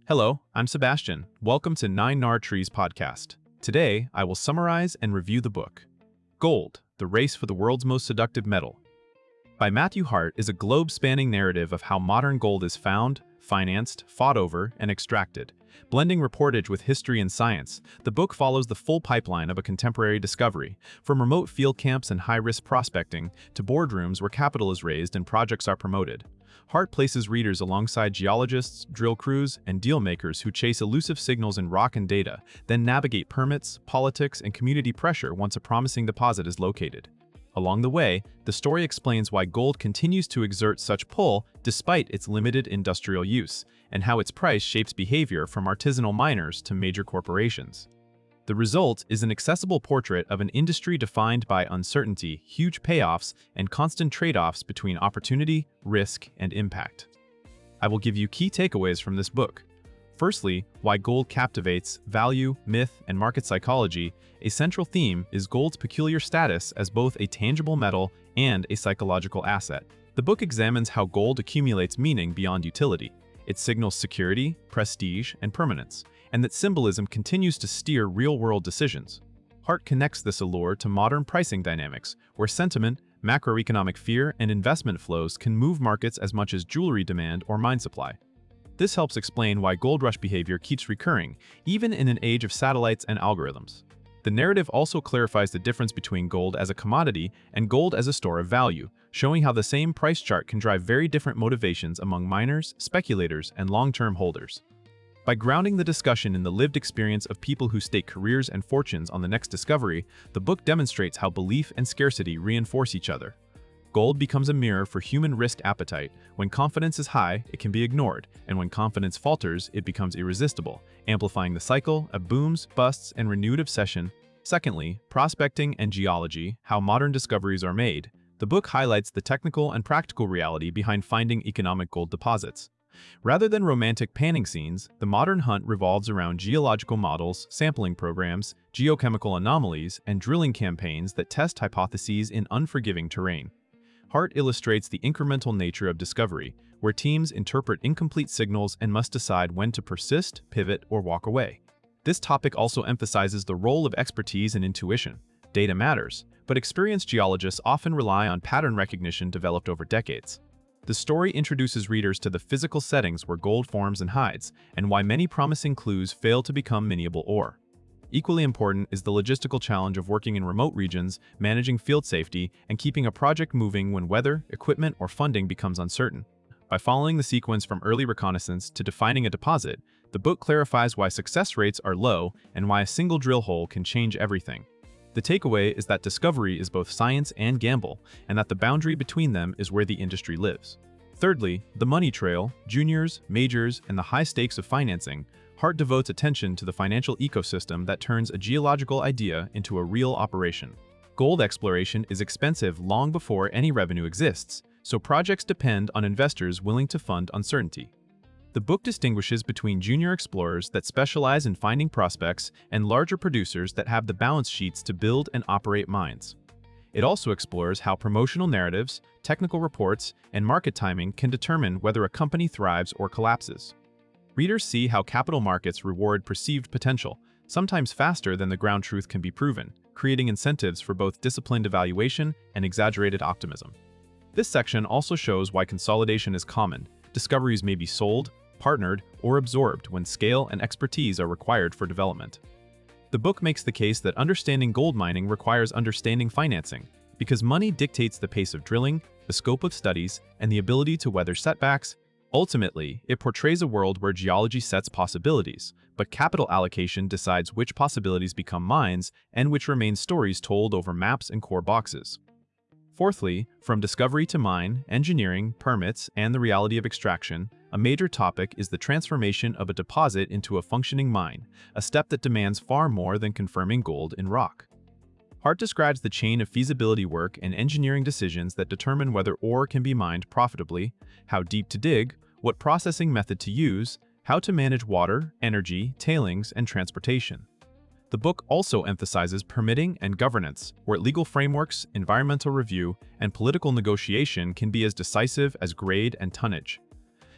Hello, I'm Sebastian. Welcome to 9 Nar Trees podcast. Today, I will summarize and review the book, Gold, The Race for the World's Most Seductive Metal, by Matthew Hart is a globe-spanning narrative of how modern gold is found, financed, fought over, and extracted. Blending reportage with history and science, the book follows the full pipeline of a contemporary discovery, from remote field camps and high-risk prospecting to boardrooms where capital is raised and projects are promoted. Hart places readers alongside geologists, drill crews, and deal-makers who chase elusive signals in rock and data, then navigate permits, politics, and community pressure once a promising deposit is located. Along the way, the story explains why gold continues to exert such pull despite its limited industrial use, and how its price shapes behavior from artisanal miners to major corporations. The result is an accessible portrait of an industry defined by uncertainty, huge payoffs, and constant trade-offs between opportunity, risk, and impact. I will give you key takeaways from this book. Firstly, why gold captivates, value, myth, and market psychology. A central theme is gold's peculiar status as both a tangible metal and a psychological asset. The book examines how gold accumulates meaning beyond utility. It signals security, prestige, and permanence, and that symbolism continues to steer real-world decisions. Hart connects this allure to modern pricing dynamics, where sentiment, macroeconomic fear, and investment flows can move markets as much as jewelry demand or mine supply. This helps explain why gold rush behavior keeps recurring, even in an age of satellites and algorithms. The narrative also clarifies the difference between gold as a commodity and gold as a store of value, showing how the same price chart can drive very different motivations among miners, speculators, and long-term holders. By grounding the discussion in the lived experience of people who stake careers and fortunes on the next discovery, the book demonstrates how belief and scarcity reinforce each other. Gold becomes a mirror for human risk appetite. When confidence is high, it can be ignored, and when confidence falters, it becomes irresistible, amplifying the cycle of booms, busts, and renewed obsession. Secondly, prospecting and geology, how modern discoveries are made. The book highlights the technical and practical reality behind finding economic gold deposits. Rather than romantic panning scenes, the modern hunt revolves around geological models, sampling programs, geochemical anomalies, and drilling campaigns that test hypotheses in unforgiving terrain. Hart illustrates the incremental nature of discovery, where teams interpret incomplete signals and must decide when to persist, pivot, or walk away. This topic also emphasizes the role of expertise and intuition. Data matters, but experienced geologists often rely on pattern recognition developed over decades. The story introduces readers to the physical settings where gold forms and hides, and why many promising clues fail to become mineable ore. Equally important is the logistical challenge of working in remote regions, managing field safety, and keeping a project moving when weather, equipment, or funding becomes uncertain. By following the sequence from early reconnaissance to defining a deposit, the book clarifies why success rates are low and why a single drill hole can change everything. The takeaway is that discovery is both science and gamble, and that the boundary between them is where the industry lives. Thirdly, the money trail, juniors, majors, and the high stakes of financing. Hart devotes attention to the financial ecosystem that turns a geological idea into a real operation. Gold exploration is expensive long before any revenue exists, so projects depend on investors willing to fund uncertainty. The book distinguishes between junior explorers that specialize in finding prospects and larger producers that have the balance sheets to build and operate mines. It also explores how promotional narratives, technical reports, and market timing can determine whether a company thrives or collapses. Readers see how capital markets reward perceived potential, sometimes faster than the ground truth can be proven, creating incentives for both disciplined evaluation and exaggerated optimism. This section also shows why consolidation is common. Discoveries may be sold, partnered, or absorbed when scale and expertise are required for development. The book makes the case that understanding gold mining requires understanding financing, because money dictates the pace of drilling, the scope of studies, and the ability to weather setbacks. Ultimately, it portrays a world where geology sets possibilities, but capital allocation decides which possibilities become mines and which remain stories told over maps and core boxes. Fourthly, from discovery to mine, engineering, permits, and the reality of extraction, a major topic is the transformation of a deposit into a functioning mine, a step that demands far more than confirming gold in rock. Hart describes the chain of feasibility work and engineering decisions that determine whether ore can be mined profitably, how deep to dig, what processing method to use, how to manage water, energy, tailings, and transportation. The book also emphasizes permitting and governance, where legal frameworks, environmental review, and political negotiation can be as decisive as grade and tonnage.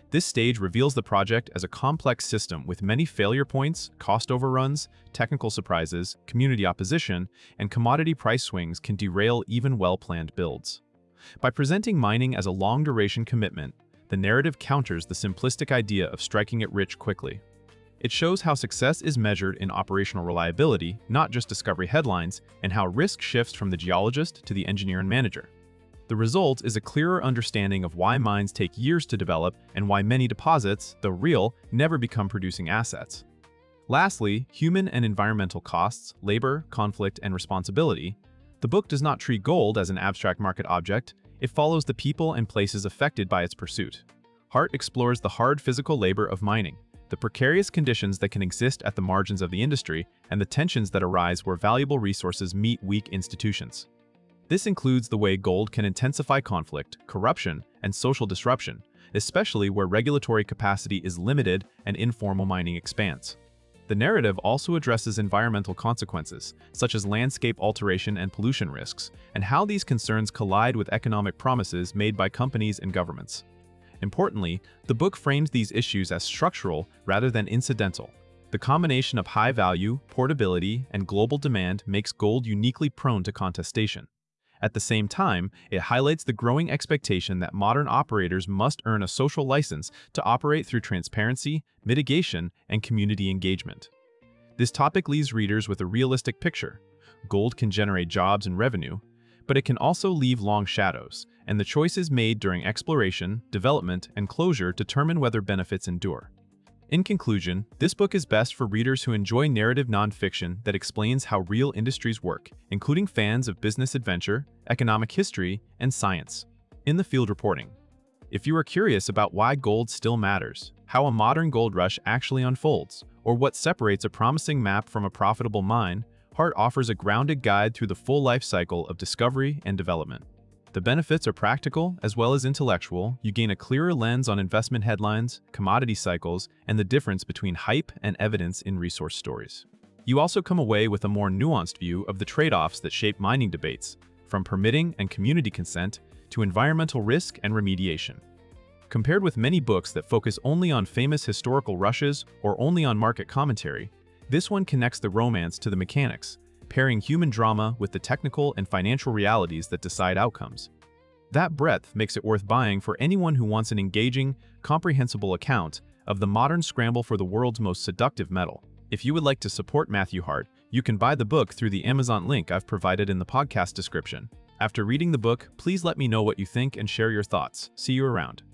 This stage reveals the project as a complex system with many failure points, cost overruns, technical surprises, community opposition, and commodity price swings can derail even well-planned builds. By presenting mining as a long-duration commitment, the narrative counters the simplistic idea of striking it rich quickly. It shows how success is measured in operational reliability, not just discovery headlines, and how risk shifts from the geologist to the engineer and manager. The result is a clearer understanding of why mines take years to develop and why many deposits, though real, never become producing assets. Lastly, human and environmental costs, labor, conflict, and responsibility. The book does not treat gold as an abstract market object. It follows the people and places affected by its pursuit. Hart explores the hard physical labor of mining, the precarious conditions that can exist at the margins of the industry, and the tensions that arise where valuable resources meet weak institutions. This includes the way gold can intensify conflict, corruption, and social disruption, especially where regulatory capacity is limited and informal mining expands. The narrative also addresses environmental consequences, such as landscape alteration and pollution risks, and how these concerns collide with economic promises made by companies and governments. Importantly, the book frames these issues as structural rather than incidental. The combination of high value, portability, and global demand makes gold uniquely prone to contestation. At the same time, it highlights the growing expectation that modern operators must earn a social license to operate through transparency, mitigation, and community engagement. This topic leaves readers with a realistic picture. Gold can generate jobs and revenue, but it can also leave long shadows, and the choices made during exploration, development, and closure determine whether benefits endure. In conclusion, this book is best for readers who enjoy narrative nonfiction that explains how real industries work, including fans of business adventure, economic history, and science. In the field reporting. If you are curious about why gold still matters, how a modern gold rush actually unfolds, or what separates a promising map from a profitable mine, Hart offers a grounded guide through the full life cycle of discovery and development. The benefits are practical as well as intellectual. You gain a clearer lens on investment headlines, commodity cycles, and the difference between hype and evidence in resource stories. You also come away with a more nuanced view of the trade-offs that shape mining debates, from permitting and community consent to environmental risk and remediation. Compared with many books that focus only on famous historical rushes or only on market commentary, this one connects the romance to the mechanics, pairing human drama with the technical and financial realities that decide outcomes. That breadth makes it worth buying for anyone who wants an engaging, comprehensible account of the modern scramble for the world's most seductive metal. If you would like to support Matthew Hart, you can buy the book through the Amazon link I've provided in the podcast description. After reading the book, please let me know what you think and share your thoughts. See you around.